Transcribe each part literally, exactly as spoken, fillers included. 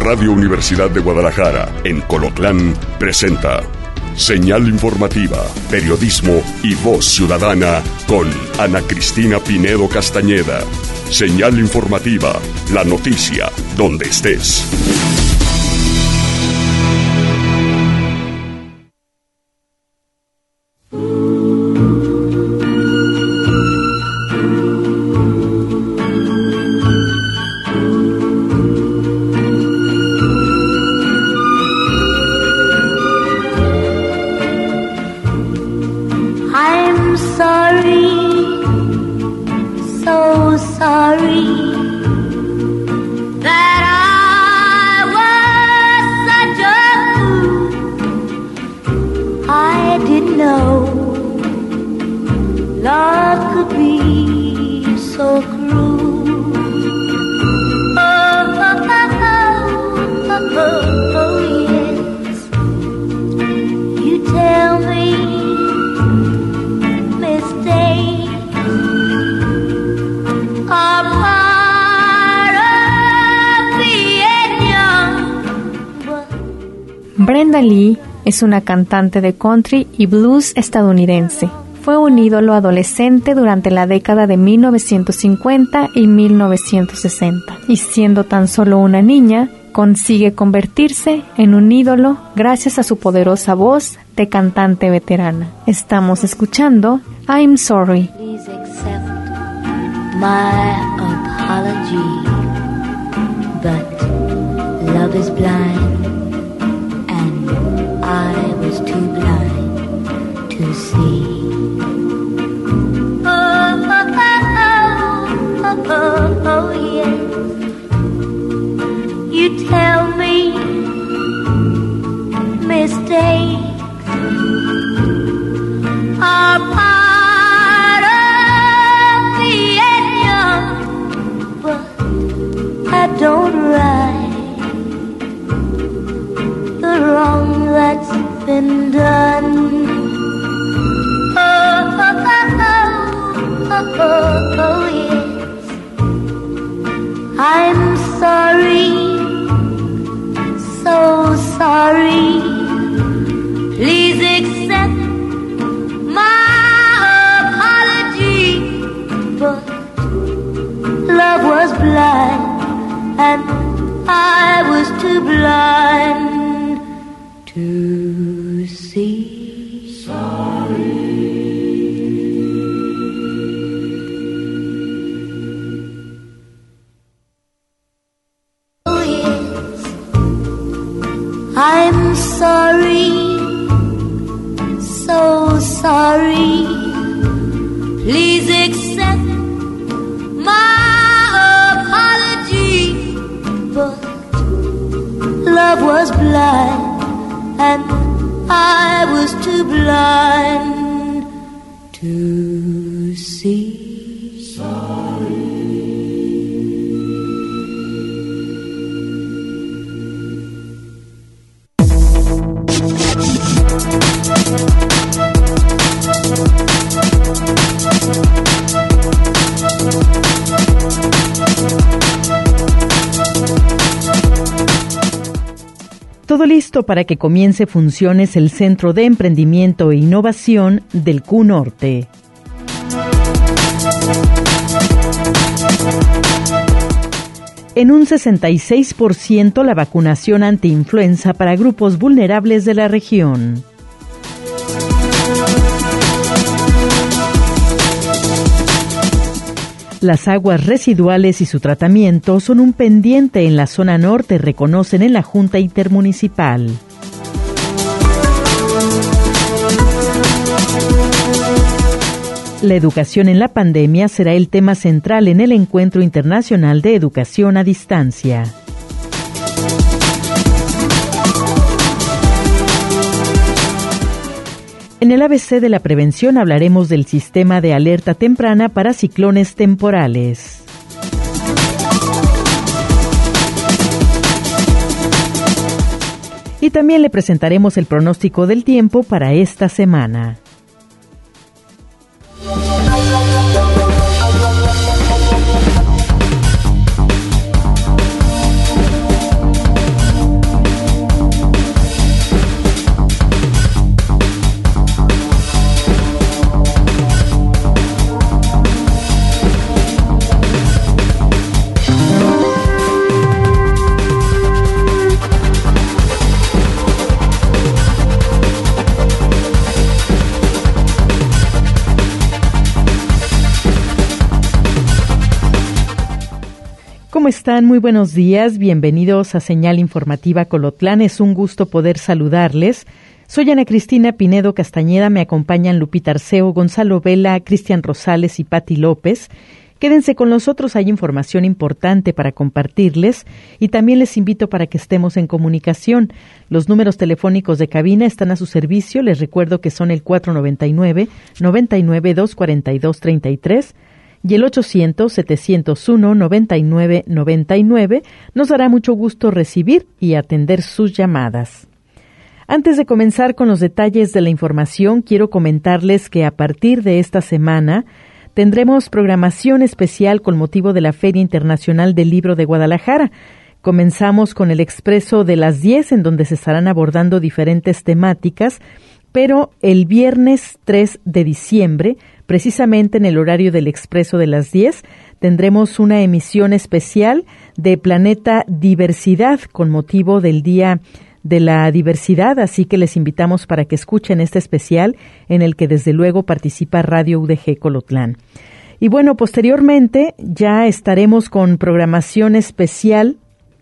Radio Universidad de Guadalajara, en Colotlán, presenta Señal Informativa, Periodismo y Voz Ciudadana con Ana Cristina Pinedo Castañeda. Señal Informativa, la noticia donde estés. Brenda Lee es una cantante de country y blues estadounidense. Fue un ídolo adolescente durante la década de mil novecientos cincuenta y mil novecientos sesenta, y siendo tan solo una niña, consigue convertirse en un ídolo gracias a su poderosa voz de cantante veterana. Estamos escuchando I'm Sorry. Please accept my apology, but love is blind. I was too blind to see. Oh, oh, oh, oh, oh, oh, yes. You tell me mistakes are part of being young, but I don't right the wrong that's been done. Oh, oh, oh, oh, oh, oh, yes. I'm sorry, so sorry. Please accept my apology, but love was blind and I was too blind to see. Sorry. Oh yes, I'm sorry, so sorry. Please accept my apology, but love was blind and I was too blind to see. Sorry. Todo listo para que comience funciones el Centro de Emprendimiento e Innovación del Q Norte. En un sesenta y seis por ciento la vacunación antiinfluenza para grupos vulnerables de la región. Las aguas residuales y su tratamiento son un pendiente en la zona norte, reconocen en la Junta Intermunicipal. La educación en la pandemia será el tema central en el Encuentro Internacional de Educación a Distancia. En el A B C de la prevención hablaremos del sistema de alerta temprana para ciclones temporales. Y también le presentaremos el pronóstico del tiempo para esta semana. ¿cómo están? Muy buenos días, bienvenidos a Señal Informativa Colotlán, es un gusto poder saludarles. Soy Ana Cristina Pinedo Castañeda, me acompañan Lupita Arceo, Gonzalo Vela, Cristian Rosales y Pati López. Quédense con nosotros, hay información importante para compartirles y también les invito para que estemos en comunicación. Los números telefónicos de cabina están a su servicio, les recuerdo que son el cuatro noventa y nueve, noventa y nueve, doscientos cuarenta y dos, treinta y tres y el ochocientos, setecientos uno, noventa y nueve, noventa y nueve. Nos dará mucho gusto recibir y atender sus llamadas. Antes de comenzar con los detalles de la información, quiero comentarles que a partir de esta semana tendremos programación especial con motivo de la Feria Internacional del Libro de Guadalajara. Comenzamos con el Expreso de las diez, en donde se estarán abordando diferentes temáticas, pero el viernes tres de diciembre, precisamente en el horario del Expreso de las diez, tendremos una emisión especial de Planeta Diversidad con motivo del Día de la Diversidad, así que les invitamos para que escuchen este especial en el que desde luego participa Radio U D G Colotlán. Y bueno, posteriormente ya estaremos con programación especial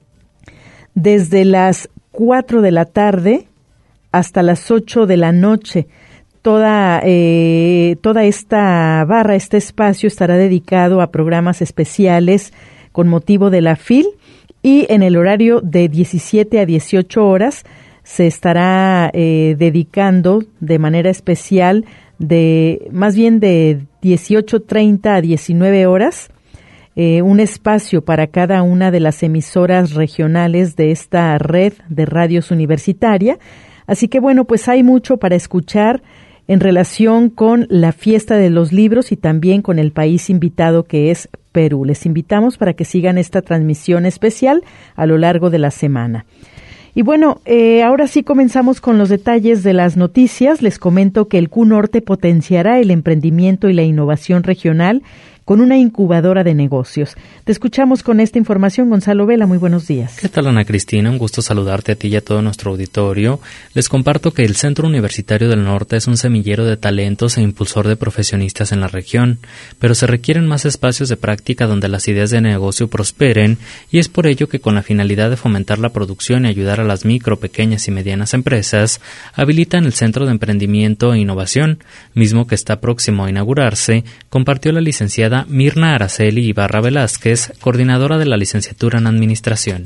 desde las cuatro de la tarde hasta las ocho de la noche. Toda, eh, toda esta barra, este espacio estará dedicado a programas especiales con motivo de la F I L, y en el horario de diecisiete a dieciocho horas se estará eh, dedicando de manera especial, de más bien de dieciocho treinta a diecinueve horas, eh, un espacio para cada una de las emisoras regionales de esta red de radios universitaria. Así que bueno, pues hay mucho para escuchar en relación con la fiesta de los libros y también con el país invitado que es Perú. Les invitamos para que sigan esta transmisión especial a lo largo de la semana. Y bueno, eh, ahora sí comenzamos con los detalles de las noticias. Les comento que el Q Norte potenciará el emprendimiento y la innovación regional con una incubadora de negocios. Te escuchamos con esta información, Gonzalo Vela. Muy buenos días. ¿Qué tal, Ana Cristina? Un gusto saludarte a ti y a todo nuestro auditorio. Les comparto que el Centro Universitario del Norte es un semillero de talentos e impulsor de profesionistas en la región, pero se requieren más espacios de práctica donde las ideas de negocio prosperen, y es por ello que, con la finalidad de fomentar la producción y ayudar a las micro, pequeñas y medianas empresas, habilitan el Centro de Emprendimiento e Innovación, mismo que está próximo a inaugurarse, compartió la licenciada Mirna Araceli Ibarra Velázquez, coordinadora de la licenciatura en Administración.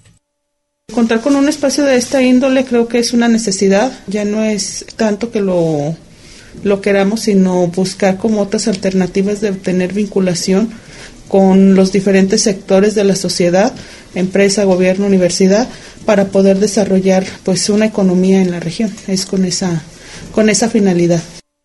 Contar con un espacio de esta índole creo que es una necesidad, ya no es tanto que lo, lo queramos, sino buscar como otras alternativas de tener vinculación con los diferentes sectores de la sociedad, empresa, gobierno, universidad, para poder desarrollar pues una economía en la región. Es con esa, con esa finalidad.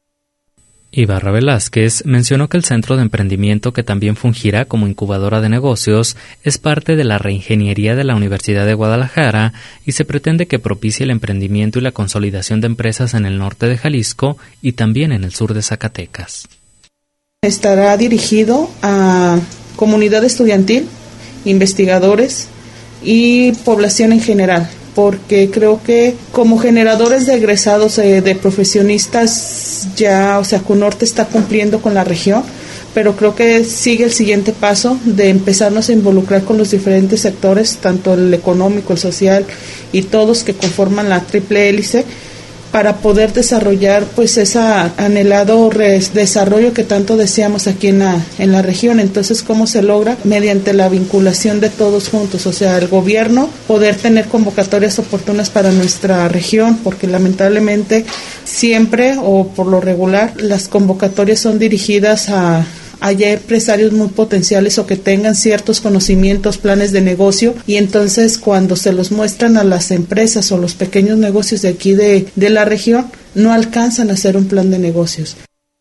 Ibarra Velázquez mencionó que el Centro de Emprendimiento, que también fungirá como incubadora de negocios, es parte de la reingeniería de la Universidad de Guadalajara y se pretende que propicie el emprendimiento y la consolidación de empresas en el norte de Jalisco y también en el sur de Zacatecas. Estará dirigido a comunidad estudiantil, investigadores y población en general, porque creo que como generadores de egresados, eh, de profesionistas, ya, o sea, Q Norte está cumpliendo con la región, pero creo que sigue el siguiente paso de empezarnos a involucrar con los diferentes sectores, tanto el económico, el social y todos que conforman la triple hélice, para poder desarrollar pues ese anhelado res- desarrollo que tanto deseamos aquí en la, en la región. Entonces, ¿cómo se logra? Mediante la vinculación de todos juntos, o sea, el gobierno, poder tener convocatorias oportunas para nuestra región, porque lamentablemente siempre o por lo regular las convocatorias son dirigidas a haya empresarios muy potenciales o que tengan ciertos conocimientos, planes de negocio, y entonces cuando se los muestran a las empresas o los pequeños negocios de aquí de, de la región, no alcanzan a hacer un plan de negocios.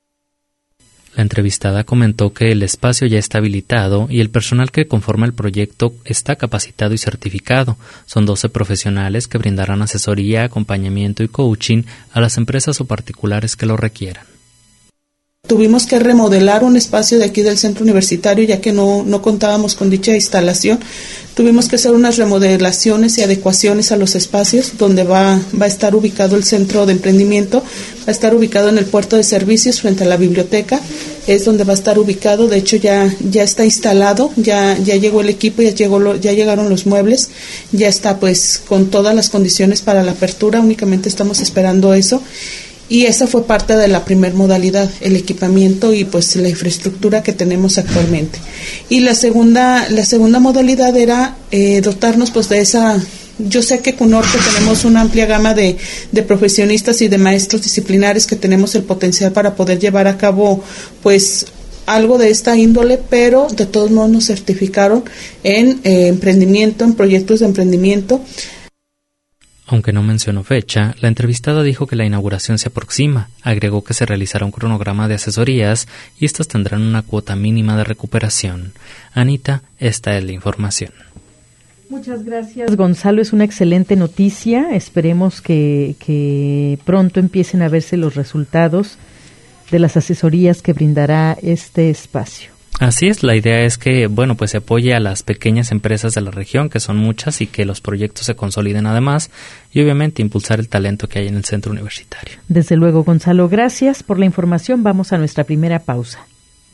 La entrevistada comentó que el espacio ya está habilitado y el personal que conforma el proyecto está capacitado y certificado. Son doce profesionales que brindarán asesoría, acompañamiento y coaching a las empresas o particulares que lo requieran. Tuvimos que remodelar un espacio de aquí del centro universitario, ya que no, no contábamos con dicha instalación. Tuvimos que hacer unas remodelaciones y adecuaciones a los espacios donde va, va a estar ubicado el centro de emprendimiento. Va a estar ubicado en el puerto de servicios frente a la biblioteca. Es donde va a estar ubicado. De hecho, ya, ya está instalado, ya, ya llegó el equipo, ya, llegó lo, ya llegaron los muebles. Ya está pues con todas las condiciones para la apertura. Únicamente estamos esperando eso. Y esa fue parte de la primer modalidad, el equipamiento y pues la infraestructura que tenemos actualmente. Y la segunda, la segunda modalidad era eh, dotarnos pues de esa. Yo sé que con Norte tenemos una amplia gama de, de profesionistas y de maestros disciplinares que tenemos el potencial para poder llevar a cabo pues algo de esta índole, pero de todos modos nos certificaron en eh, emprendimiento, en proyectos de emprendimiento. Aunque no mencionó fecha, la entrevistada dijo que la inauguración se aproxima. Agregó que se realizará un cronograma de asesorías y estas tendrán una cuota mínima de recuperación. Anita, esta es la información. Muchas gracias, Gonzalo. Es una excelente noticia. Esperemos que, que pronto empiecen a verse los resultados de las asesorías que brindará este espacio. Así es, la idea es que, bueno, pues se apoye a las pequeñas empresas de la región, que son muchas, y que los proyectos se consoliden además, y obviamente impulsar el talento que hay en el centro universitario. Desde luego, Gonzalo, gracias por la información. Vamos a nuestra primera pausa.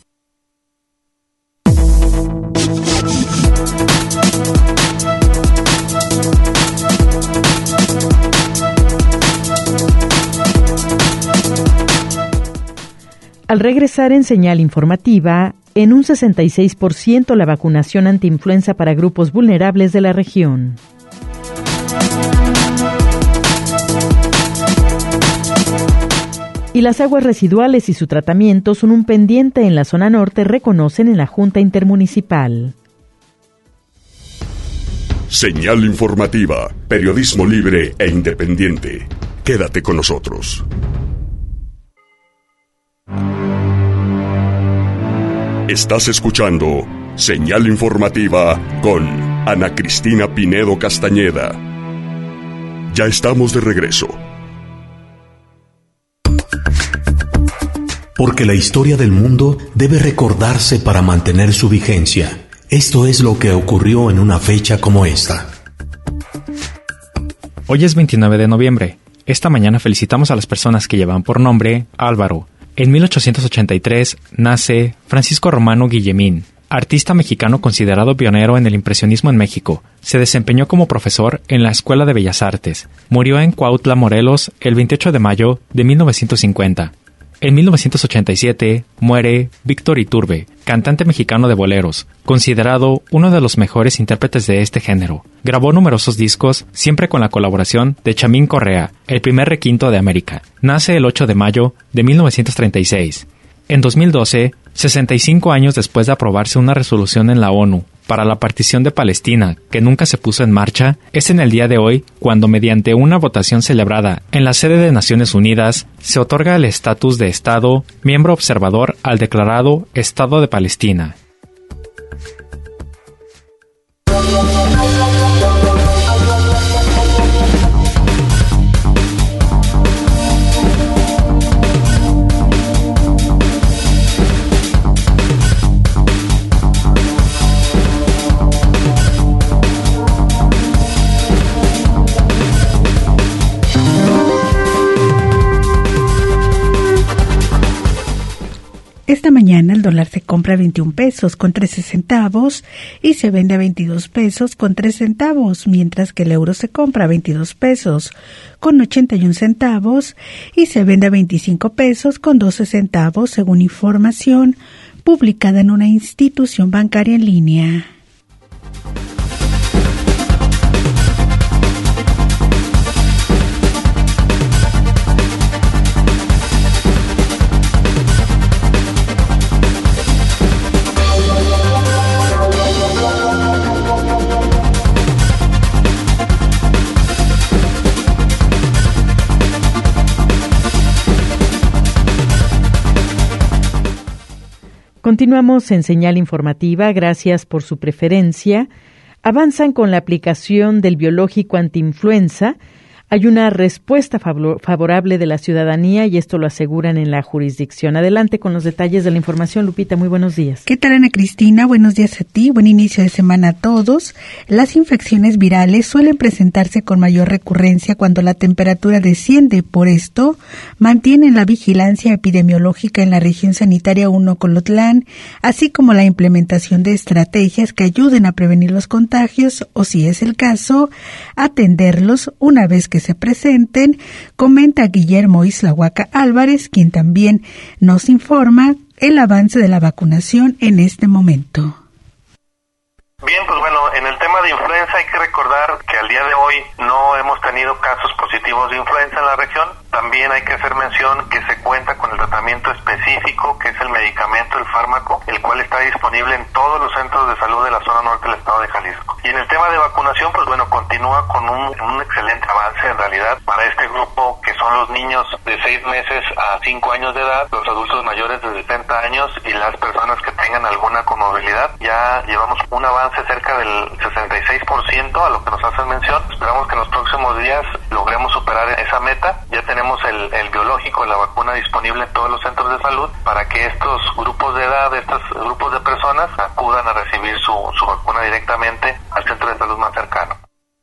Al regresar en Señal Informativa, en un sesenta y seis por ciento la vacunación antiinfluenza para grupos vulnerables de la región. Y las aguas residuales y su tratamiento son un pendiente en la zona norte, reconocen en la Junta Intermunicipal. Señal Informativa, periodismo libre e independiente. Quédate con nosotros. Estás escuchando Señal Informativa con Ana Cristina Pinedo Castañeda. Ya estamos de regreso. Porque la historia del mundo debe recordarse para mantener su vigencia. Esto es lo que ocurrió en una fecha como esta. Hoy es veintinueve de noviembre. Esta mañana felicitamos a las personas que llevan por nombre Álvaro. En mil ochocientos ochenta y tres nace Francisco Romano Guillemín, artista mexicano considerado pionero en el impresionismo en México. Se desempeñó como profesor en la Escuela de Bellas Artes. Murió en Cuautla, Morelos, el veintiocho de mayo de mil novecientos cincuenta. En mil novecientos ochenta y siete muere Víctor Iturbe, cantante mexicano de boleros, considerado uno de los mejores intérpretes de este género. Grabó numerosos discos, siempre con la colaboración de Chamín Correa, el primer requinto de América. Nace el ocho de mayo de mil novecientos treinta y seis. En dos mil doce, sesenta y cinco años después de aprobarse una resolución en la ONU para la partición de Palestina, que nunca se puso en marcha, es en el día de hoy cuando, mediante una votación celebrada en la sede de Naciones Unidas, se otorga el estatus de Estado miembro observador al declarado Estado de Palestina. Esta mañana el dólar se compra a veintiún pesos con trece centavos y se vende a veintidós pesos con tres centavos, mientras que el euro se compra a veintidós pesos con ochenta y un centavos y se vende a veinticinco pesos con doce centavos, según información publicada en una institución bancaria en línea. Continuamos en Señal Informativa, gracias por su preferencia. Avanzan con la aplicación del biológico antiinfluenza hay una respuesta favorable de la ciudadanía y esto lo aseguran en la jurisdicción. Adelante con los detalles de la información, Lupita. Muy buenos días. ¿Qué tal, Ana Cristina? Buenos días a ti. Buen inicio de semana a todos. Las infecciones virales suelen presentarse con mayor recurrencia cuando la temperatura desciende. Por esto, mantienen la vigilancia epidemiológica en la región sanitaria uno Colotlán, así como la implementación de estrategias que ayuden a prevenir los contagios o, si es el caso, atenderlos una vez que se presenten, comenta Guillermo Islahuaca Álvarez, quien también nos informa el avance de la vacunación en este momento. Bien, pues bueno, en el tema de influenza hay que recordar que al día de hoy no hemos tenido casos positivos de influenza en la región. También hay que hacer mención que se cuenta con el tratamiento específico, que es el medicamento, el fármaco, el cual está disponible en todos los centros de salud de la zona norte del estado de Jalisco. Y en el tema de vacunación, pues bueno, continúa con un, un excelente avance en realidad para este grupo que son los niños de seis meses a cinco años de edad, los adultos mayores de setenta años y las personas que tengan alguna comorbilidad. Ya llevamos un avance cerca del sesenta y seis por ciento a lo que nos hacen mención. Esperamos que en los próximos días logremos superar esa meta. Ya tenemos el, el biológico, la vacuna disponible en todos los centros de salud para que estos grupos de edad, estos grupos de personas acudan a recibir su, su vacuna directamente al centro de salud más cercano.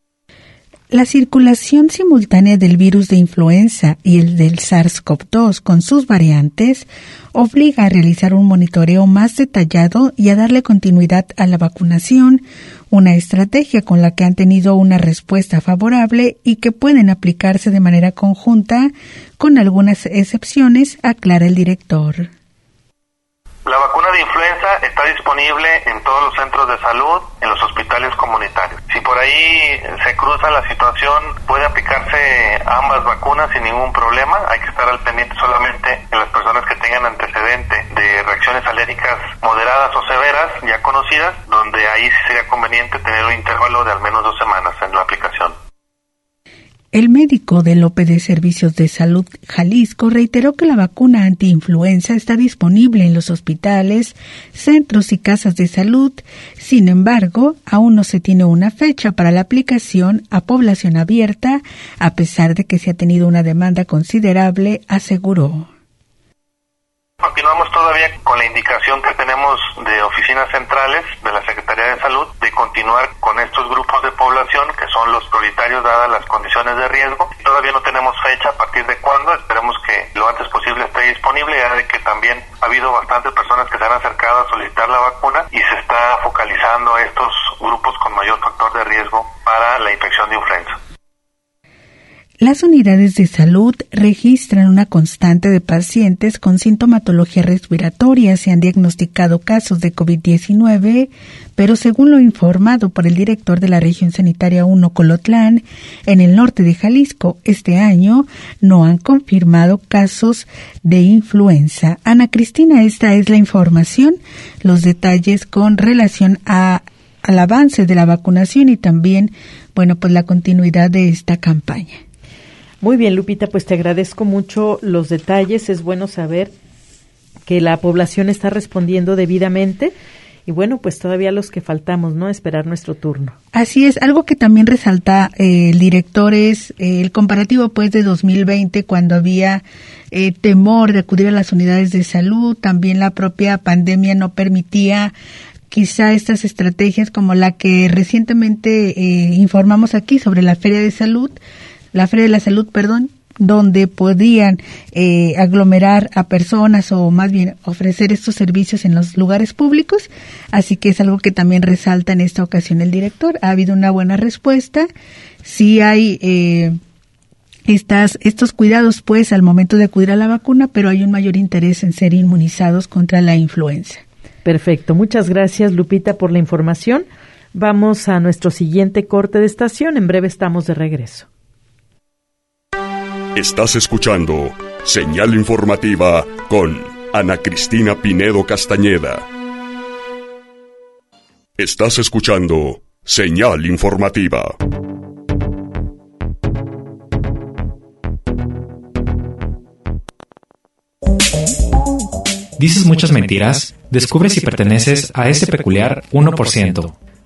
La circulación simultánea del virus de influenza y el del SARS-CoV dos con sus variantes obliga a realizar un monitoreo más detallado y a darle continuidad a la vacunación, una estrategia con la que han tenido una respuesta favorable y que pueden aplicarse de manera conjunta, con algunas excepciones, aclara el director. La vacuna de influenza está disponible en todos los centros de salud, en los hospitales comunitarios. Si por ahí se cruza la situación, puede aplicarse ambas vacunas sin ningún problema. Hay que estar al pendiente solamente en las personas que tengan antecedente de reacciones alérgicas moderadas o severas, ya conocidas, donde ahí sí sería conveniente tener un intervalo de al menos dos semanas en la aplicación. El médico del O P de Servicios de Salud Jalisco reiteró que la vacuna antiinfluenza está disponible en los hospitales, centros y casas de salud. Sin embargo, aún no se tiene una fecha para la aplicación a población abierta, a pesar de que se ha tenido una demanda considerable, aseguró. Continuamos todavía con la indicación que tenemos de oficinas centrales de la Secretaría de Salud de continuar con estos grupos de población que son los prioritarios dadas las condiciones de riesgo. Todavía no tenemos fecha a partir de cuándo, esperemos que lo antes posible esté disponible, ya de que también ha habido bastantes personas que se han acercado a solicitar la vacuna y se está focalizando a estos grupos con mayor factor de riesgo para la infección de influenza. Las unidades de salud registran una constante de pacientes con sintomatología respiratoria. Se han diagnosticado casos de COVID diecinueve, pero según lo informado por el director de la región sanitaria uno Colotlán, en el norte de Jalisco, este año no han confirmado casos de influenza. Ana Cristina, esta es la información, los detalles con relación a, al avance de la vacunación y también, bueno, pues la continuidad de esta campaña. Muy bien, Lupita, pues te agradezco mucho los detalles. Es bueno saber que la población está respondiendo debidamente y bueno, pues todavía los que faltamos, ¿no? Esperar nuestro turno. Así es, algo que también resalta eh, el director es eh, el comparativo pues de dos mil veinte, cuando había eh, temor de acudir a las unidades de salud, también la propia pandemia no permitía quizá estas estrategias como la que recientemente eh, informamos aquí sobre la Feria de Salud, la Feria de la Salud, perdón, donde podían eh, aglomerar a personas o más bien ofrecer estos servicios en los lugares públicos. Así que es algo que también resalta en esta ocasión el director. Ha habido una buena respuesta. Sí hay eh, estas, estos cuidados pues al momento de acudir a la vacuna, pero hay un mayor interés en ser inmunizados contra la influenza. Perfecto. Muchas gracias, Lupita, por la información. Vamos a nuestro siguiente corte de estación. En breve estamos de regreso. Estás escuchando Señal Informativa con Ana Cristina Pinedo Castañeda. Estás escuchando Señal Informativa. ¿Dices muchas mentiras? Descubre si perteneces a ese peculiar uno por ciento.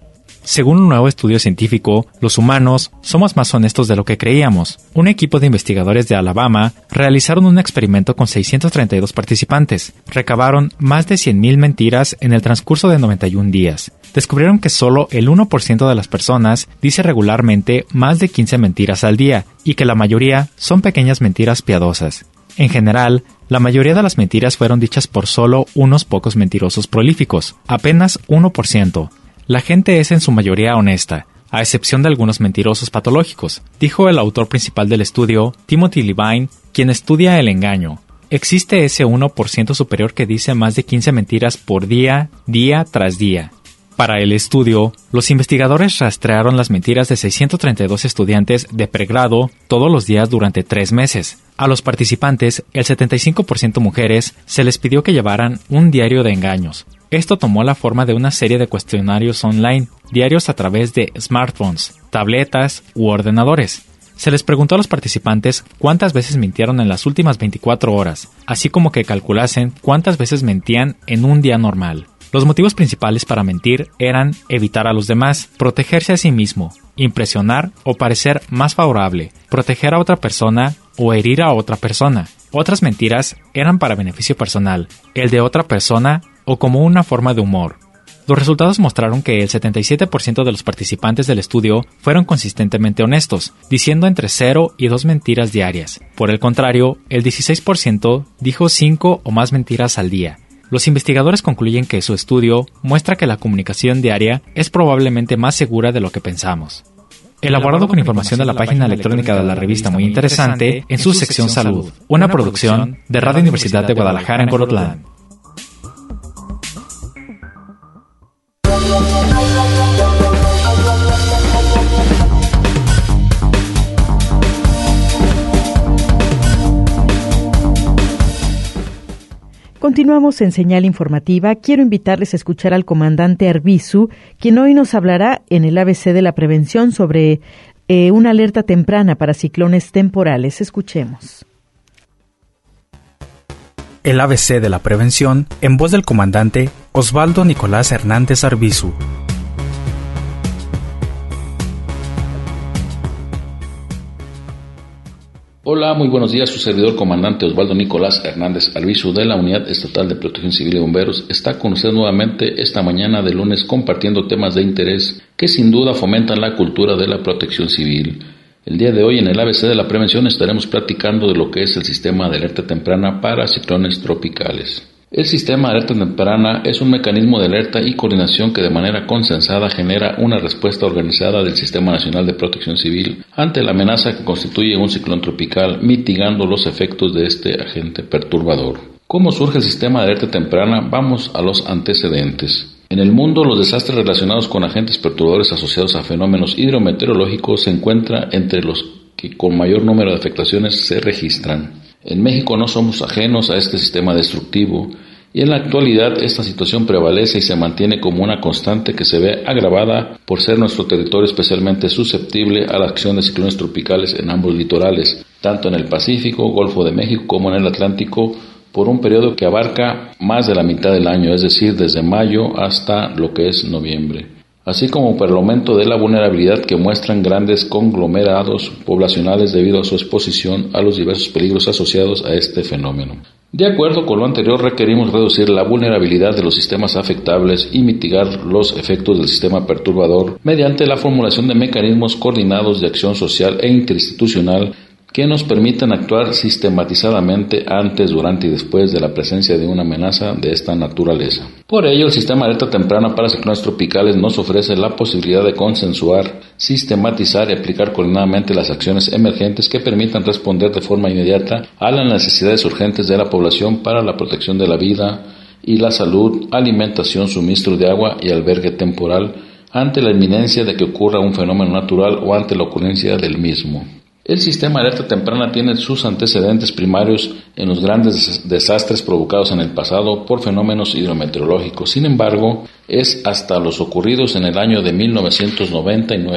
Según un nuevo estudio científico, los humanos somos más honestos de lo que creíamos. Un equipo de investigadores de Alabama realizaron un experimento con seiscientos treinta y dos participantes. Recabaron más de cien mil mentiras en el transcurso de noventa y un días. Descubrieron que solo el uno por ciento de las personas dice regularmente más de quince mentiras al día y que la mayoría son pequeñas mentiras piadosas. En general, la mayoría de las mentiras fueron dichas por solo unos pocos mentirosos prolíficos, apenas uno por ciento. La gente es en su mayoría honesta, a excepción de algunos mentirosos patológicos, dijo el autor principal del estudio, Timothy Levine, quien estudia el engaño. Existe ese uno por ciento superior que dice más de quince mentiras por día, día tras día. Para el estudio, los investigadores rastrearon las mentiras de seiscientos treinta y dos estudiantes de pregrado todos los días durante tres meses. A los participantes, el setenta y cinco por ciento mujeres, se les pidió que llevaran un diario de engaños. Esto tomó la forma de una serie de cuestionarios online, diarios a través de smartphones, tabletas u ordenadores. Se les preguntó a los participantes cuántas veces mintieron en las últimas veinticuatro horas, así como que calculasen cuántas veces mentían en un día normal. Los motivos principales para mentir eran evitar a los demás, protegerse a sí mismo, impresionar o parecer más favorable, proteger a otra persona o herir a otra persona. Otras mentiras eran para beneficio personal, el de otra persona o como una forma de humor. Los resultados mostraron que el setenta y siete por ciento de los participantes del estudio fueron consistentemente honestos, diciendo entre cero y dos mentiras diarias. Por el contrario, el dieciséis por ciento dijo cinco o más mentiras al día. Los investigadores concluyen que su estudio muestra que la comunicación diaria es probablemente más segura de lo que pensamos. Elaborado con información de la página electrónica de la revista Muy Interesante en su sección Salud, una producción de Radio Universidad de Guadalajara en Colotlán. Continuamos en Señal Informativa. Quiero invitarles a escuchar al comandante Arbizu, quien hoy nos hablará en el A B C de la prevención sobre eh, una alerta temprana para ciclones temporales. Escuchemos. El A B C de la prevención, en voz del comandante Osvaldo Nicolás Hernández Arbizu. Hola, muy buenos días. Su servidor comandante Osvaldo Nicolás Hernández Arbizu de la Unidad Estatal de Protección Civil y Bomberos está con usted nuevamente esta mañana de lunes compartiendo temas de interés que sin duda fomentan la cultura de la protección civil. El día de hoy en el A B C de la prevención estaremos platicando de lo que es el sistema de alerta temprana para ciclones tropicales. El sistema de alerta temprana es un mecanismo de alerta y coordinación que de manera consensada genera una respuesta organizada del Sistema Nacional de Protección Civil ante la amenaza que constituye un ciclón tropical, mitigando los efectos de este agente perturbador. ¿Cómo surge el sistema de alerta temprana? Vamos a los antecedentes. En el mundo, los desastres relacionados con agentes perturbadores asociados a fenómenos hidrometeorológicos se encuentran entre los que con mayor número de afectaciones se registran. En México no somos ajenos a este sistema destructivo y en la actualidad esta situación prevalece y se mantiene como una constante que se ve agravada por ser nuestro territorio especialmente susceptible a la acción de ciclones tropicales en ambos litorales, tanto en el Pacífico, Golfo de México como en el Atlántico, por un periodo que abarca más de la mitad del año, es decir, desde mayo hasta lo que es noviembre, así como por el aumento de la vulnerabilidad que muestran grandes conglomerados poblacionales debido a su exposición a los diversos peligros asociados a este fenómeno. De acuerdo con lo anterior, requerimos reducir la vulnerabilidad de los sistemas afectables y mitigar los efectos del sistema perturbador mediante la formulación de mecanismos coordinados de acción social e interinstitucional que nos permitan actuar sistematizadamente antes, durante y después de la presencia de una amenaza de esta naturaleza. Por ello, el sistema de alerta temprana para ciclones tropicales nos ofrece la posibilidad de consensuar, sistematizar y aplicar coordinadamente las acciones emergentes que permitan responder de forma inmediata a las necesidades urgentes de la población para la protección de la vida y la salud, alimentación, suministro de agua y albergue temporal ante la inminencia de que ocurra un fenómeno natural o ante la ocurrencia del mismo. El sistema de alerta temprana tiene sus antecedentes primarios en los grandes desastres provocados en el pasado por fenómenos hidrometeorológicos. Sin embargo, es hasta los ocurridos en el año de mil novecientos noventa y nueve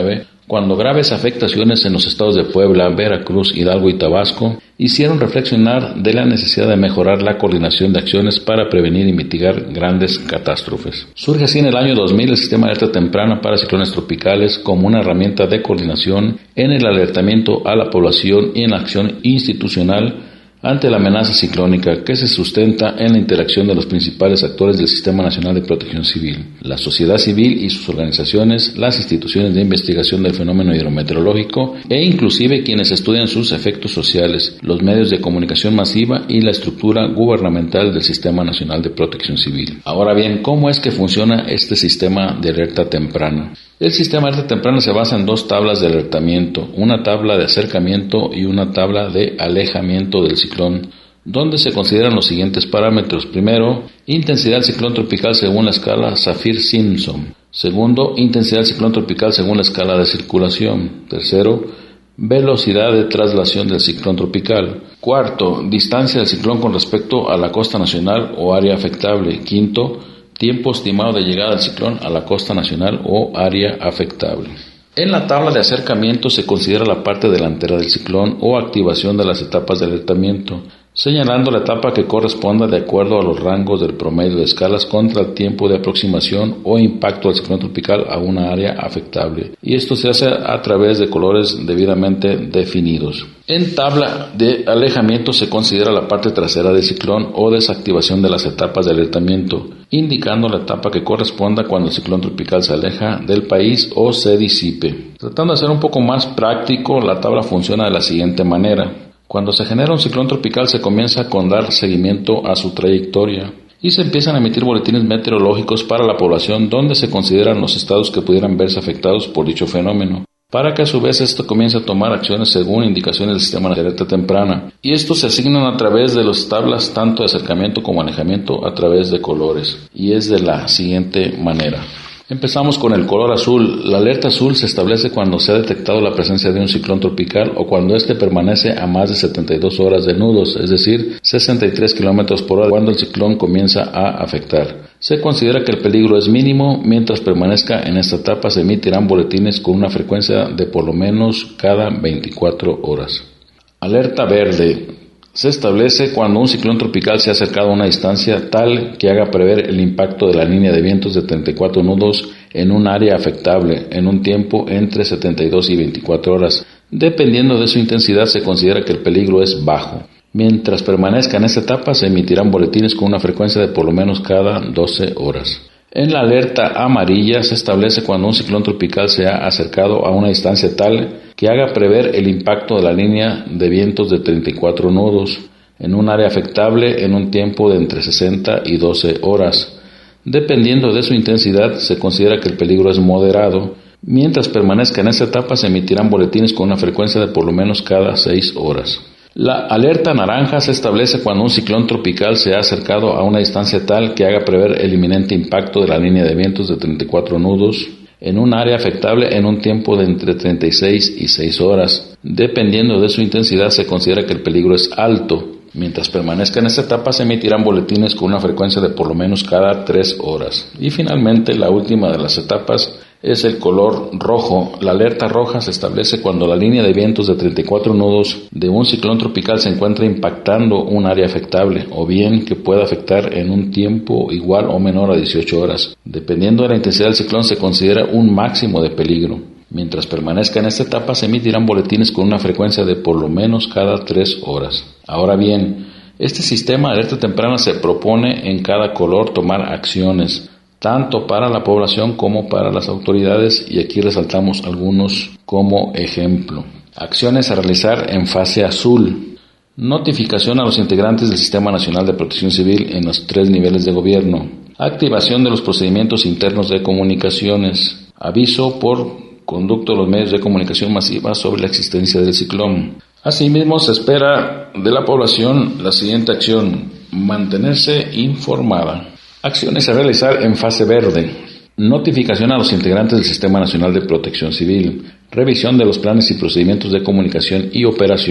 cuando graves afectaciones en los estados de Puebla, Veracruz, Hidalgo y Tabasco hicieron reflexionar de la necesidad de mejorar la coordinación de acciones para prevenir y mitigar grandes catástrofes. Surge así en el año dos mil el sistema de alerta temprana para ciclones tropicales como una herramienta de coordinación en el alertamiento a la población y en la acción institucional ante la amenaza ciclónica que se sustenta en la interacción de los principales actores del Sistema Nacional de Protección Civil, la sociedad civil y sus organizaciones, las instituciones de investigación del fenómeno hidrometeorológico e inclusive quienes estudian sus efectos sociales, los medios de comunicación masiva y la estructura gubernamental del Sistema Nacional de Protección Civil. Ahora bien, ¿cómo es que funciona este sistema de alerta temprana? El sistema de alerta temprana se basa en dos tablas de alertamiento, una tabla de acercamiento y una tabla de alejamiento del ciclón, donde se consideran los siguientes parámetros. Primero, intensidad del ciclón tropical según la escala Saffir-Simpson. Segundo, intensidad del ciclón tropical según la escala de circulación. Tercero, velocidad de traslación del ciclón tropical. Cuarto, distancia del ciclón con respecto a la costa nacional o área afectable. Quinto, tiempo estimado de llegada del ciclón a la costa nacional o área afectable. En la tabla de acercamiento se considera la parte delantera del ciclón o activación de las etapas de alertamiento, señalando la etapa que corresponda de acuerdo a los rangos del promedio de escalas contra el tiempo de aproximación o impacto del ciclón tropical a una área afectable, y esto se hace a través de colores debidamente definidos. En tabla de alejamiento se considera la parte trasera del ciclón o desactivación de las etapas de alertamiento, indicando la etapa que corresponda cuando el ciclón tropical se aleja del país o se disipe. Tratando de ser un poco más práctico, la tabla funciona de la siguiente manera. Cuando se genera un ciclón tropical se comienza con dar seguimiento a su trayectoria y se empiezan a emitir boletines meteorológicos para la población donde se consideran los estados que pudieran verse afectados por dicho fenómeno, para que a su vez esto comience a tomar acciones según indicaciones del sistema de alerta temprana, y estos se asignan a través de las tablas tanto de acercamiento como alejamiento a través de colores, y es de la siguiente manera. Empezamos con el color azul. La alerta azul se establece cuando se ha detectado la presencia de un ciclón tropical o cuando éste permanece a más de setenta y dos horas de nudos, es decir, sesenta y tres kilómetros por hora cuando el ciclón comienza a afectar. Se considera que el peligro es mínimo. Mientras permanezca en esta etapa se emitirán boletines con una frecuencia de por lo menos cada veinticuatro horas. Alerta verde. Se establece cuando un ciclón tropical se ha acercado a una distancia tal que haga prever el impacto de la línea de vientos de treinta y cuatro nudos en un área afectable en un tiempo entre setenta y dos y veinticuatro horas. Dependiendo de su intensidad se considera que el peligro es bajo. Mientras permanezca en esta etapa se emitirán boletines con una frecuencia de por lo menos cada doce horas. En la alerta amarilla se establece cuando un ciclón tropical se ha acercado a una distancia tal que haga prever el impacto de la línea de vientos de treinta y cuatro nudos en un área afectable en un tiempo de entre sesenta y doce horas. Dependiendo de su intensidad, se considera que el peligro es moderado. Mientras permanezca en esta etapa, se emitirán boletines con una frecuencia de por lo menos cada seis horas. La alerta naranja se establece cuando un ciclón tropical se ha acercado a una distancia tal que haga prever el inminente impacto de la línea de vientos de treinta y cuatro nudos en un área afectable en un tiempo de entre treinta y seis y seis horas. Dependiendo de su intensidad, se considera que el peligro es alto. Mientras permanezca en esta etapa, se emitirán boletines con una frecuencia de por lo menos cada tres horas. Y finalmente, la última de las etapas es el color rojo. La alerta roja se establece cuando la línea de vientos de treinta y cuatro nudos de un ciclón tropical se encuentra impactando un área afectable, o bien que pueda afectar en un tiempo igual o menor a dieciocho horas. Dependiendo de la intensidad del ciclón, se considera un máximo de peligro. Mientras permanezca en esta etapa, se emitirán boletines con una frecuencia de por lo menos cada tres horas. Ahora bien, este sistema de alerta temprana se propone en cada color tomar acciones, tanto para la población como para las autoridades, y aquí resaltamos algunos como ejemplo. Acciones a realizar en fase azul. Notificación a los integrantes del Sistema Nacional de Protección Civil en los tres niveles de gobierno. Activación de los procedimientos internos de comunicaciones. Aviso por conducto de los medios de comunicación masiva sobre la existencia del ciclón. Asimismo, se espera de la población la siguiente acción: mantenerse informada. Acciones a realizar en fase verde. Notificación a los integrantes del Sistema Nacional de Protección Civil. Revisión de los planes y procedimientos de comunicación y operación.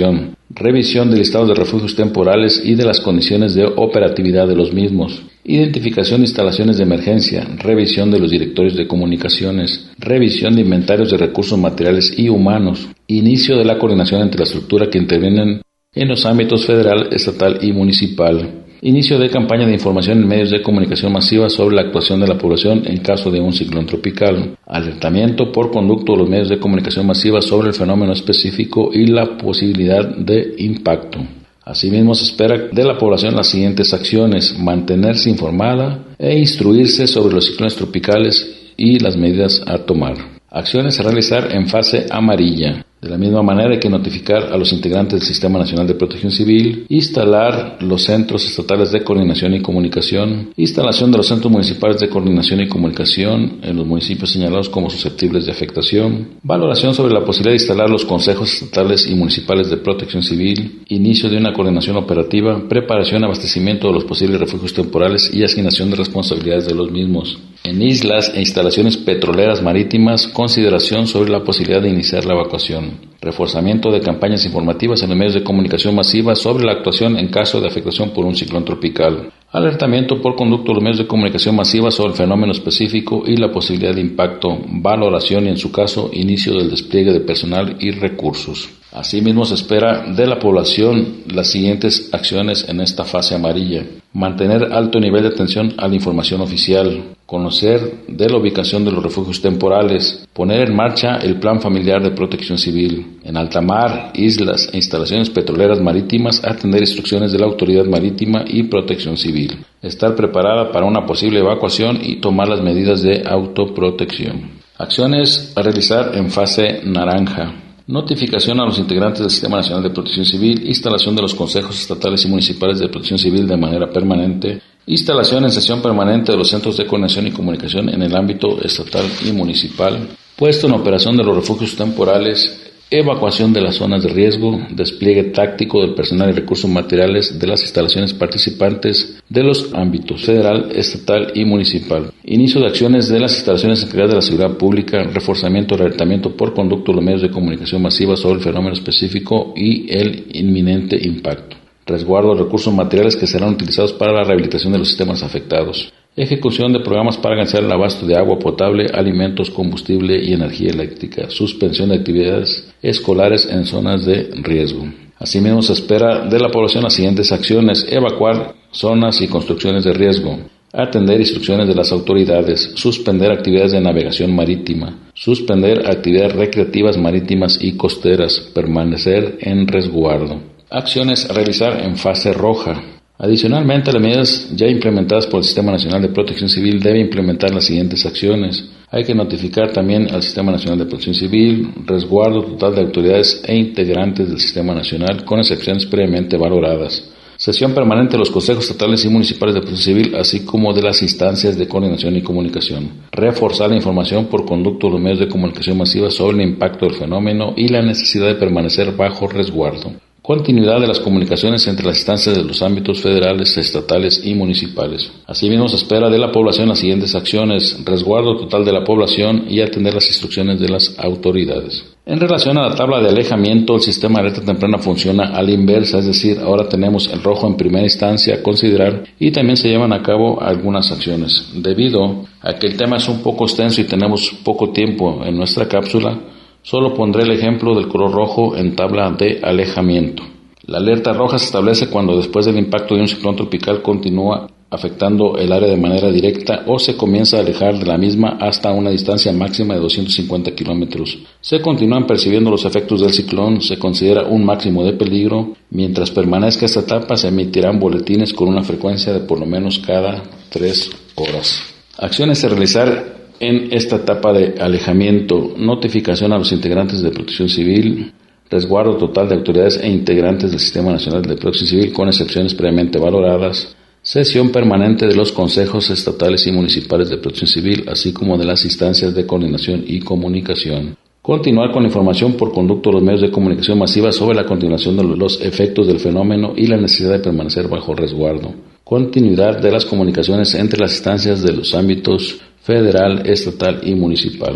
revisión de listados de refugios temporales y de las condiciones de operatividad de los mismos, identificación de instalaciones de emergencia, revisión de los directorios de comunicaciones, revisión de inventarios de recursos materiales y humanos, inicio de la coordinación entre la estructura que intervienen en los ámbitos federal, estatal y municipal, inicio de campaña de información en medios de comunicación masiva sobre la actuación de la población en caso de un ciclón tropical, alertamiento por conducto de los medios de comunicación masiva sobre el fenómeno específico y la posibilidad de impacto. Asimismo, se espera de la población las siguientes acciones: mantenerse informada e instruirse sobre los ciclones tropicales y las medidas a tomar. Acciones a realizar en fase amarilla. De la misma manera hay que notificar a los integrantes del Sistema Nacional de Protección Civil, instalar los centros estatales de coordinación y comunicación, instalación de los centros municipales de coordinación y comunicación en los municipios señalados como susceptibles de afectación, valoración sobre la posibilidad de instalar los consejos estatales y municipales de protección civil, inicio de una coordinación operativa, preparación y abastecimiento de los posibles refugios temporales y asignación de responsabilidades de los mismos. En islas e instalaciones petroleras marítimas, consideración sobre la posibilidad de iniciar la evacuación. Reforzamiento de campañas informativas en los medios de comunicación masiva sobre la actuación en caso de afectación por un ciclón tropical. Alertamiento por conducto de los medios de comunicación masiva sobre el fenómeno específico y la posibilidad de impacto. Valoración y, en su caso, inicio del despliegue de personal y recursos. Asimismo, se espera de la población las siguientes acciones en esta fase amarilla: mantener alto nivel de atención a la información oficial, conocer de la ubicación de los refugios temporales, poner en marcha el Plan Familiar de Protección Civil, en alta mar, islas e instalaciones petroleras marítimas, atender instrucciones de la Autoridad Marítima y Protección Civil, estar preparada para una posible evacuación y tomar las medidas de autoprotección. Acciones a realizar en fase naranja: notificación a los integrantes del Sistema Nacional de Protección Civil, instalación de los consejos estatales y municipales de protección civil de manera permanente, instalación en sesión permanente de los centros de coordinación y comunicación en el ámbito estatal y municipal, puesto en operación de los refugios temporales, evacuación de las zonas de riesgo, despliegue táctico del personal y recursos materiales de las instalaciones participantes de los ámbitos federal, estatal y municipal, inicio de acciones de las instalaciones encargadas de la seguridad pública, reforzamiento y alertamiento por conducto de los medios de comunicación masiva sobre el fenómeno específico y el inminente impacto, resguardo de recursos materiales que serán utilizados para la rehabilitación de los sistemas afectados, ejecución de programas para garantizar el abasto de agua potable, alimentos, combustible y energía eléctrica, suspensión de actividades escolares en zonas de riesgo. Asimismo, se espera de la población las siguientes acciones: evacuar zonas y construcciones de riesgo, atender instrucciones de las autoridades, suspender actividades de navegación marítima, suspender actividades recreativas marítimas y costeras, permanecer en resguardo. Acciones a realizar en fase roja. Adicionalmente, las medidas ya implementadas por el Sistema Nacional de Protección Civil deben implementar las siguientes acciones. Hay que notificar también al Sistema Nacional de Protección Civil, resguardo total de autoridades e integrantes del Sistema Nacional, con excepciones previamente valoradas. Sesión permanente de los consejos estatales y municipales de protección civil, así como de las instancias de coordinación y comunicación. Reforzar la información por conducto de los medios de comunicación masiva sobre el impacto del fenómeno y la necesidad de permanecer bajo resguardo. Continuidad de las comunicaciones entre las instancias de los ámbitos federales, estatales y municipales. Asimismo, se espera de la población las siguientes acciones: resguardo total de la población y atender las instrucciones de las autoridades. En relación a la tabla de alejamiento, el sistema de alerta temprana funciona a la inversa, es decir, ahora tenemos el rojo en primera instancia a considerar y también se llevan a cabo algunas acciones. Debido a que el tema es un poco extenso y tenemos poco tiempo en nuestra cápsula, solo pondré el ejemplo del color rojo en tabla de alejamiento. La alerta roja se establece cuando después del impacto de un ciclón tropical continúa afectando el área de manera directa o se comienza a alejar de la misma hasta una distancia máxima de doscientos cincuenta kilómetros. Se continúan percibiendo los efectos del ciclón, se considera un máximo de peligro. Mientras permanezca esta etapa, se emitirán boletines con una frecuencia de por lo menos cada tres horas. Acciones a realizar en esta etapa de alejamiento: notificación a los integrantes de Protección Civil, resguardo total de autoridades e integrantes del Sistema Nacional de Protección Civil con excepciones previamente valoradas, sesión permanente de los consejos estatales y municipales de Protección Civil, así como de las instancias de coordinación y comunicación. Continuar con la información por conducto de los medios de comunicación masiva sobre la continuación de los efectos del fenómeno y la necesidad de permanecer bajo resguardo. Continuidad de las comunicaciones entre las instancias de los ámbitos federal, estatal y municipal.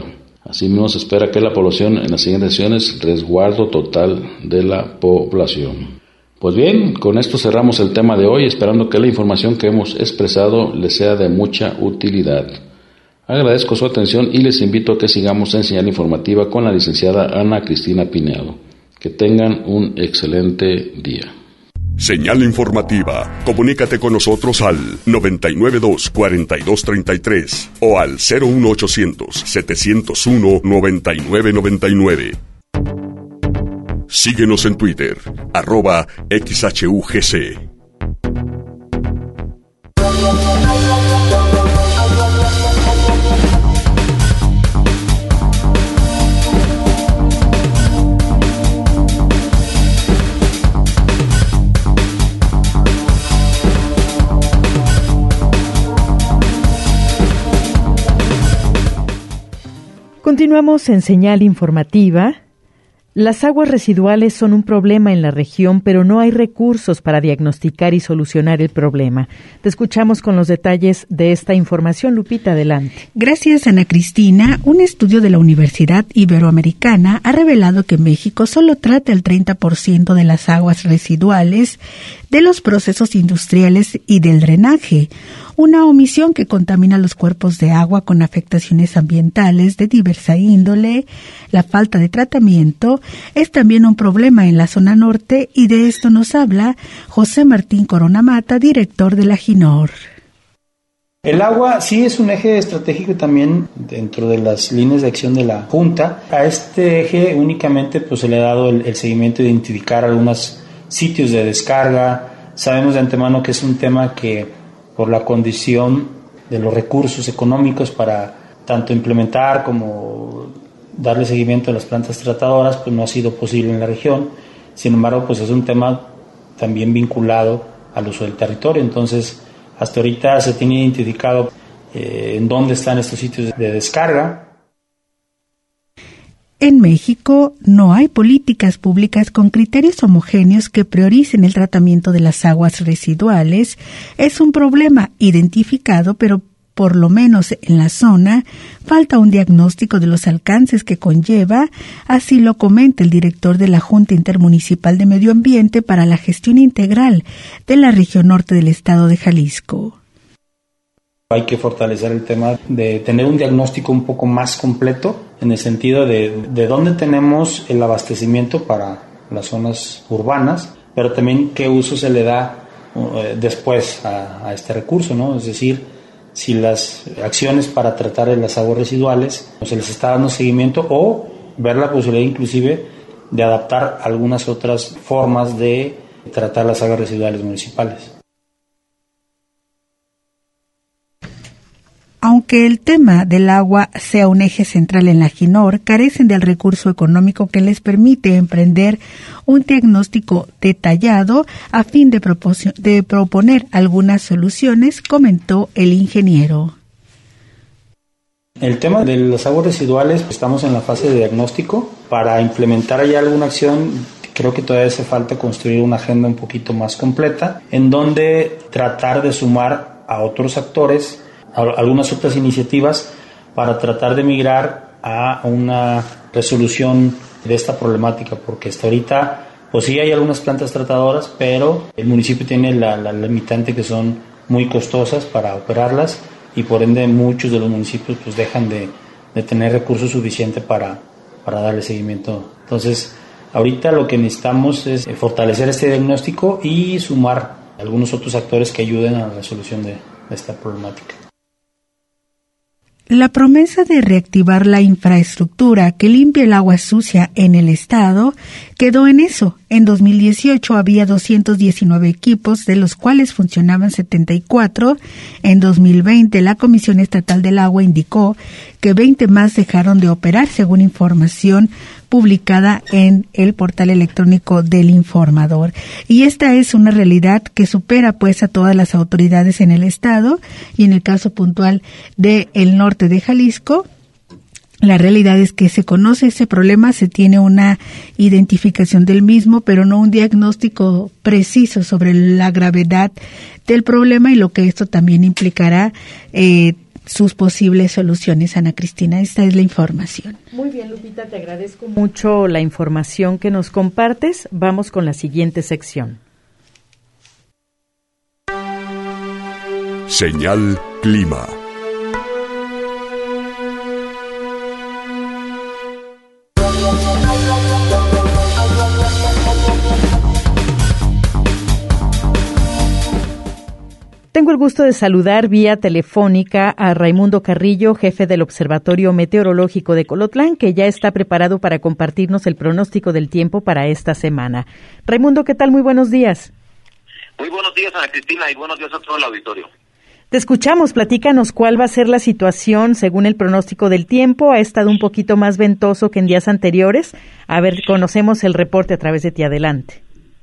Asimismo, se espera que la población en las siguientes sesiones resguardo total de la población. Pues bien, con esto cerramos el tema de hoy, esperando que la información que hemos expresado les sea de mucha utilidad. Agradezco su atención y les invito a que sigamos en Señal Informativa con la licenciada Ana Cristina Pinedo. Que tengan un excelente día. Señal Informativa. Comunícate con nosotros al noventa y nueve dos, cuarenta y dos treinta y tres o al cero uno ochocientos, setecientos uno, noventa y nueve noventa y nueve. Síguenos en Twitter, arroba X H U G C. Continuamos en Señal Informativa. Las aguas residuales son un problema en la región, pero no hay recursos para diagnosticar y solucionar el problema. Te escuchamos con los detalles de esta información. Lupita, adelante. Gracias, Ana Cristina. Un estudio de la Universidad Iberoamericana ha revelado que México solo trata el treinta por ciento de las aguas residuales de los procesos industriales y del drenaje, una omisión que contamina los cuerpos de agua con afectaciones ambientales de diversa índole. La falta de tratamiento es también un problema en la zona norte y de esto nos habla José Martín Corona Mata, director de la GINOR. El agua sí es un eje estratégico también dentro de las líneas de acción de la Junta. A este eje únicamente pues se le ha dado el, el seguimiento de identificar algunos sitios de descarga. Sabemos de antemano que es un tema que por la condición de los recursos económicos para tanto implementar como darle seguimiento a las plantas tratadoras, pues no ha sido posible en la región. Sin embargo, pues es un tema también vinculado al uso del territorio. Entonces, hasta ahorita se tiene identificado eh, en dónde están estos sitios de descarga. En México no hay políticas públicas con criterios homogéneos que prioricen el tratamiento de las aguas residuales. Es un problema identificado, pero por lo menos en la zona falta un diagnóstico de los alcances que conlleva, así lo comenta el director de la Junta Intermunicipal de Medio Ambiente para la Gestión Integral de la región norte del estado de Jalisco. Hay que fortalecer el tema de tener un diagnóstico un poco más completo en el sentido de, de dónde tenemos el abastecimiento para las zonas urbanas, pero también qué uso se le da uh, después a, a este recurso, ¿no? Es decir, si las acciones para tratar las aguas residuales se les está dando seguimiento o ver la posibilidad inclusive de adaptar algunas otras formas de tratar las aguas residuales municipales. Aunque el tema del agua sea un eje central en la GINOR, carecen del recurso económico que les permite emprender un diagnóstico detallado a fin de, propos- de proponer algunas soluciones, comentó el ingeniero. El tema de las aguas residuales, estamos en la fase de diagnóstico. Para implementar ya alguna acción, creo que todavía hace falta construir una agenda un poquito más completa, en donde tratar de sumar a otros actores algunas otras iniciativas para tratar de migrar a una resolución de esta problemática, porque hasta ahorita pues sí hay algunas plantas tratadoras, pero el municipio tiene la, la limitante que son muy costosas para operarlas y por ende muchos de los municipios pues dejan de, de tener recursos suficientes para, para darle seguimiento. Entonces ahorita lo que necesitamos es fortalecer este diagnóstico y sumar algunos otros actores que ayuden a la resolución de, de esta problemática. La promesa de reactivar la infraestructura que limpia el agua sucia en el estado quedó en eso. En dos mil dieciocho había doscientos diecinueve equipos, de los cuales funcionaban setenta y cuatro. En dos mil veinte, la Comisión Estatal del Agua indicó que veinte más dejaron de operar, según información publicada en el portal electrónico del Informador. Y esta es una realidad que supera pues a todas las autoridades en el estado, y en el caso puntual de el norte de Jalisco, la realidad es que se conoce ese problema, se tiene una identificación del mismo, pero no un diagnóstico preciso sobre la gravedad del problema y lo que esto también implicará eh, sus posibles soluciones. Ana Cristina, esta es la información. Muy bien, Lupita, te agradezco mucho la información que nos compartes. Vamos con la siguiente sección. Señal Clima. Tengo el gusto de saludar vía telefónica a Raimundo Carrillo, jefe del Observatorio Meteorológico de Colotlán, que ya está preparado para compartirnos el pronóstico del tiempo para esta semana. Raimundo, ¿qué tal? Muy buenos días. Muy buenos días, Ana Cristina, y buenos días a todo el auditorio. Te escuchamos, platícanos cuál va a ser la situación según el pronóstico del tiempo. Ha estado un poquito más ventoso que en días anteriores. A ver, conocemos el reporte a través de ti. Adelante.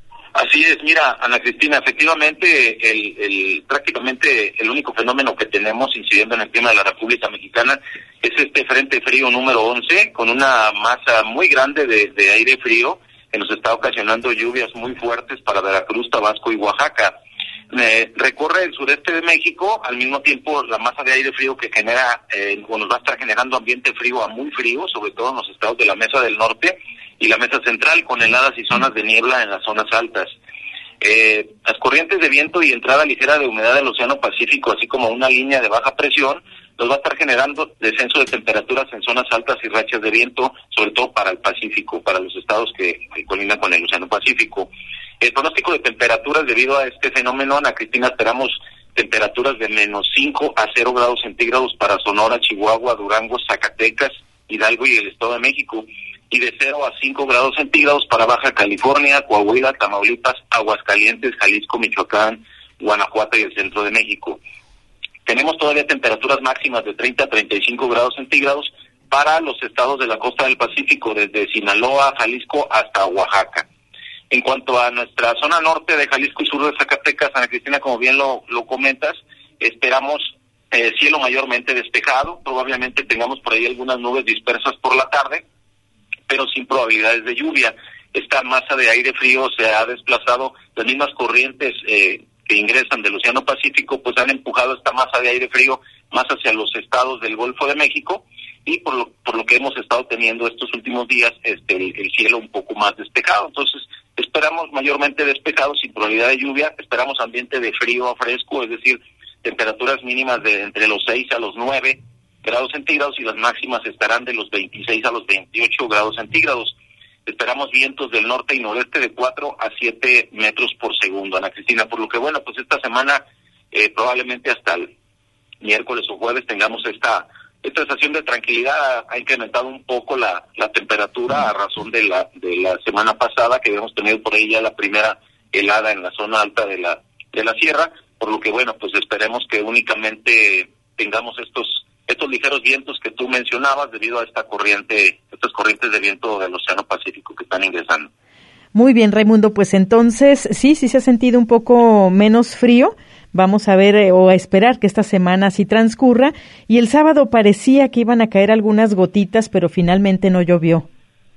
Así es, mira, Ana Cristina, efectivamente, el, el prácticamente el único fenómeno que tenemos incidiendo en el clima de la República Mexicana es este frente frío número once, con una masa muy grande de, de aire frío que nos está ocasionando lluvias muy fuertes para Veracruz, Tabasco y Oaxaca. Eh, recorre el sureste de México, al mismo tiempo la masa de aire frío que genera, eh, o nos va a estar generando ambiente frío a muy frío, sobre todo en los estados de la Mesa del Norte y la Mesa Central, con heladas y zonas de niebla en las zonas altas. Eh, las corrientes de viento y entrada ligera de humedad del Océano Pacífico, así como una línea de baja presión, nos va a estar generando descenso de temperaturas en zonas altas y rachas de viento, sobre todo para el Pacífico, para los estados que, que colindan con el Océano Pacífico. El pronóstico de temperaturas debido a este fenómeno, Ana Cristina, esperamos temperaturas de menos cinco a cero grados centígrados para Sonora, Chihuahua, Durango, Zacatecas, Hidalgo y el Estado de México, y de cero a cinco grados centígrados para Baja California, Coahuila, Tamaulipas, Aguascalientes, Jalisco, Michoacán, Guanajuato y el centro de México. Tenemos todavía temperaturas máximas de treinta a treinta y cinco grados centígrados para los estados de la costa del Pacífico, desde Sinaloa, Jalisco hasta Oaxaca. En cuanto a nuestra zona norte de Jalisco y sur de Zacatecas, Ana Cristina, como bien lo, lo comentas, esperamos eh, cielo mayormente despejado, probablemente tengamos por ahí algunas nubes dispersas por la tarde, pero sin probabilidades de lluvia. Esta masa de aire frío se ha desplazado, las mismas corrientes eh, que ingresan del Océano Pacífico, pues han empujado esta masa de aire frío más hacia los estados del Golfo de México, y por lo, por lo que hemos estado teniendo estos últimos días, este el, el cielo un poco más despejado. Entonces, esperamos mayormente despejado, sin probabilidad de lluvia, esperamos ambiente de frío a fresco, es decir, temperaturas mínimas de entre los seis a los nueve grados centígrados y las máximas estarán de los veintiséis a los veintiocho grados centígrados. Esperamos vientos del norte y noreste de cuatro a siete metros por segundo, Ana Cristina, por lo que bueno, pues esta semana eh, probablemente hasta el miércoles o jueves tengamos esta esta estación de tranquilidad. Ha incrementado un poco la, la temperatura a razón de la de la semana pasada, que habíamos tenido por ahí ya la primera helada en la zona alta de la de la sierra, por lo que bueno, pues esperemos que únicamente tengamos estos estos ligeros vientos que tú mencionabas debido a esta corriente, estas corrientes de viento del Océano Pacífico que están ingresando. Muy bien, Raimundo, pues entonces sí, sí se ha sentido un poco menos frío. Vamos a ver eh, o a esperar que esta semana sí transcurra. Y el sábado parecía que iban a caer algunas gotitas, pero finalmente no llovió.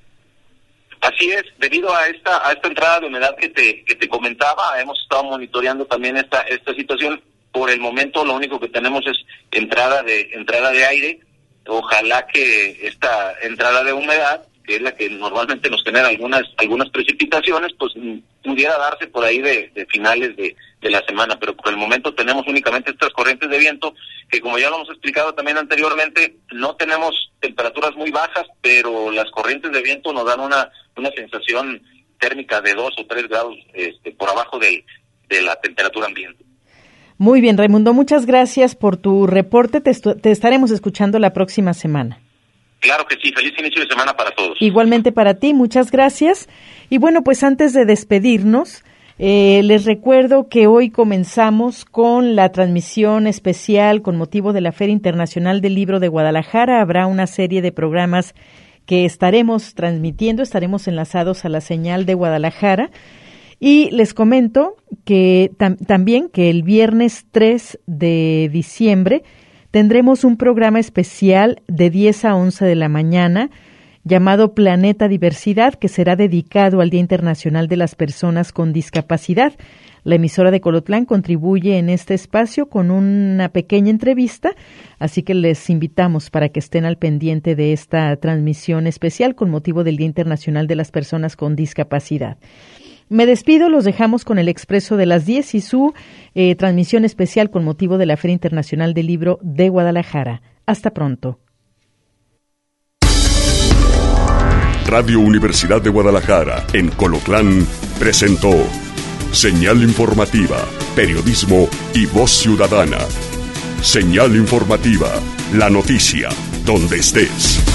Así es, debido a esta a esta entrada de humedad que te que te comentaba, hemos estado monitoreando también esta esta situación. Por el momento lo único que tenemos es entrada de entrada de aire. Ojalá que esta entrada de humedad, que es la que normalmente nos genera algunas algunas precipitaciones, pues pudiera darse por ahí de, de finales de, de la semana, pero por el momento tenemos únicamente estas corrientes de viento que, como ya lo hemos explicado también anteriormente, no tenemos temperaturas muy bajas, pero las corrientes de viento nos dan una una sensación térmica de dos o tres grados este, por abajo de, de la temperatura ambiente. Muy bien, Raimundo, muchas gracias por tu reporte. Te, estu- te estaremos escuchando la próxima semana. Claro que sí, feliz inicio de semana para todos. Igualmente para ti, muchas gracias. Y bueno, pues antes de despedirnos, eh, les recuerdo que hoy comenzamos con la transmisión especial con motivo de la Feria Internacional del Libro de Guadalajara. Habrá una serie de programas que estaremos transmitiendo, estaremos enlazados a la señal de Guadalajara. Y les comento que tam- también que el viernes tres de diciembre tendremos un programa especial de diez a once de la mañana llamado Planeta Diversidad, que será dedicado al Día Internacional de las Personas con Discapacidad. La emisora de Colotlán contribuye en este espacio con una pequeña entrevista, así que les invitamos para que estén al pendiente de esta transmisión especial con motivo del Día Internacional de las Personas con Discapacidad. Me despido, los dejamos con el Expreso de las diez y su eh, transmisión especial con motivo de la Feria Internacional del Libro de Guadalajara. Hasta pronto. Radio Universidad de Guadalajara, en Colotlán, presentó Señal Informativa, Periodismo y Voz Ciudadana. Señal Informativa, la noticia, donde estés.